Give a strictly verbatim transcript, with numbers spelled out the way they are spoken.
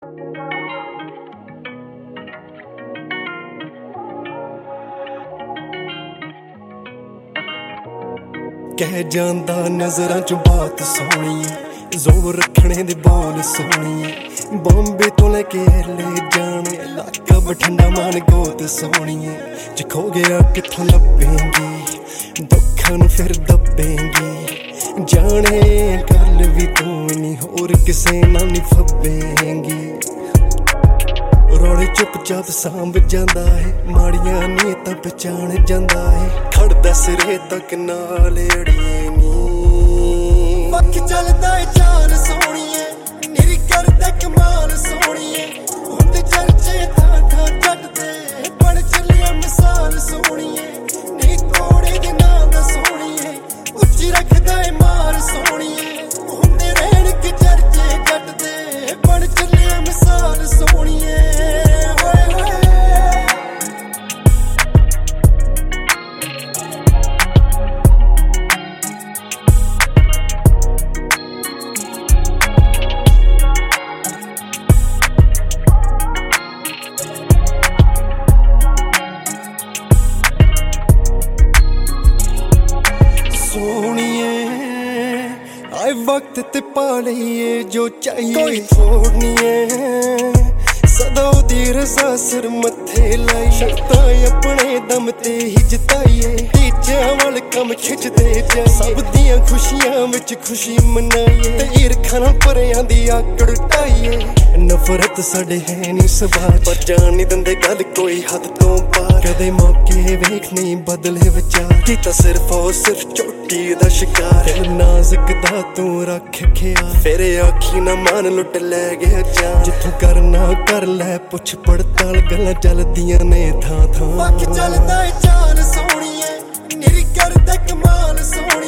ਕਹਿ ਜਾਂਦਾ ਨਜ਼ਰਾਂ ਚ ਬਾਤ ਸੋਹਣੀ ਏ, ਜ਼ੋਰ ਰੱਖਣੇ ਦੇ ਬੋਲ ਸੋਹਣੀ ਏ। ਬੰਬੇ ਤੋਂ ਲੈ ਕੇ ਲੈ ਜਾਣੇ ਇਲਾਕਾ ਬਠਿੰਡਾ ਮਾਨ ਗੋਤ ਸੋਹਣੀ ਏ। ਜੇ ਖੋ ਗਿਆ ਕਿੱਥੋਂ ਲੱਭੇਂਗੀ, ਦੁੱਖਾਂ ਨੂੰ ਫਿਰ ਦੱਬੇਂਗੀ। ਜਾਣੇ ਗੱਲ ਵੀ ਤੂੰ ਨਹੀਂ, ਹੋਰ ਕਿਸੇ ਨਾਲ ਨਹੀਂ ਫੱਬੇਂਗੀ। ਰੌਲੇ ਚੁੱਪ-ਚਾਪ ਸਾਂਭ ਜਾਂਦਾ ਏ, ਮਾੜੀਆਂ ਨੀਤਾਂ ਪਛਾਣ ਜਾਂਦਾ ਏ। ਖੜਦਾ ਸਿਰੇ ਤੱਕ ਨਾਲ ਅੜੀਏ ਨੀ, ਪੱਖ ਚੱਲਦਾ ਏ ਚਾਲ ਸੋਹਣੀਏ, ਨਿਰੀ ਕਰਦਾ ਕਮਾਲ ਸੋਹਣੀਏ। ਹੁੰਦੇ ਚਰਚੇ ਥਾਂ ਥਾਂ ਜੱਟ ਦੇ, ਬਣ ਚੱਲਿਆ ਮਿਸਾਲ ਸੋਹਣੀਏ। ਨੀ ਕੋੜੇ ਦੇ ਨਾਂ ਦਾ ਸੋਹਣੀਏ, ਉੱਚੀ ਰੱਖਦਾ ਏ ਮਾਲ ਸੋਹਣੀਏ। ਹੁੰਦੇ ਰਹਿਣ ਕੇ ਚਰਚੇ ਜੱਟ ਦੇ, ਬਣ ਚੱਲਿਆ ਮਿਸਾਲ ਸੋਹਣੀਏ। ਸੋਹਣੀਏ ਆਏ ਵਕਤ ਤੇ ਪਾ ਲਈਏ ਜੋ ਚਾਹੀਏ, ਕੋਈ ਥੋੜ ਨੀ ਏ। ਸਦਾ ਉਹਦੀ ਰਜ਼ਾ ਸਿਰ ਮੱਥੇ ਲਾਈ, ਸ਼ਰਤਾਂ ਆਪਣੇ ਦਮ ਤੇ ਹੀ ਜਿਤਾਈਏ। ਟੀਚਿਆਂ ਵੱਲ ਕੰਮ ਖਿੱਚਦੇ ਜਾਈਏ, ਸਭ ਦੀਆਂ ਖੁਸ਼ੀਆਂ ਵਿੱਚ ਖੁਸ਼ੀ ਮਨਾਈਏ। ਤੇ ਈਰਖਾ ਨਾਲ ਪਰਿਆਂ ਦੀ ਆਕੜ ਢਾਈਏ। ਨਫ਼ਰਤ ਸਾਡੇ ਹੈ ਨੀ ਸੁਭਾਅ, ਪਰ ਜਾਣ ਨੀ ਦਿੰਦੇ ਗੱਲ ਕੋਈ ਹੱਦ ਤੋਂ ਪਾਰ। ਕਦੇ ਮੌਕੇ ਵੇਖ ਨਹੀਂ ਬਦਲੇ ਵਿਚਾਰ, ਕੀਤਾ ਸਿਰਫ ਉਹ ਸਿਰਫ ਚੋਟੀ ਦਾ ਸ਼ਿਕਾਰ। ਦਿਲ ਨਾਜ਼ੁਕ ਦਾ ਤੂੰ ਰੱਖ ਖਿਆਲ, ਫਿਰ ਆਖੀ ਨਾ ਮਨ ਲੁੱਟ ਲੈ ਗਿਆ ਜਾਨ। ਜਿੱਥੋਂ ਕਰਨਾ ਕਰ ਲੈ ਪੁੱਛ ਪੜਤਾਲ, ਗੱਲਾਂ ਚੱਲਦੀਆਂ ਨੇ ਥਾਂ ਥਾਂ। ਪੱਖ ਚੱਲਦਾ ਏ ਚਾਲ ਸੋਹਣੀਏ, ਨਿਰੀ ਕਰਦਾ ਕਮਾਲ ਸੋਹਣੀਏ।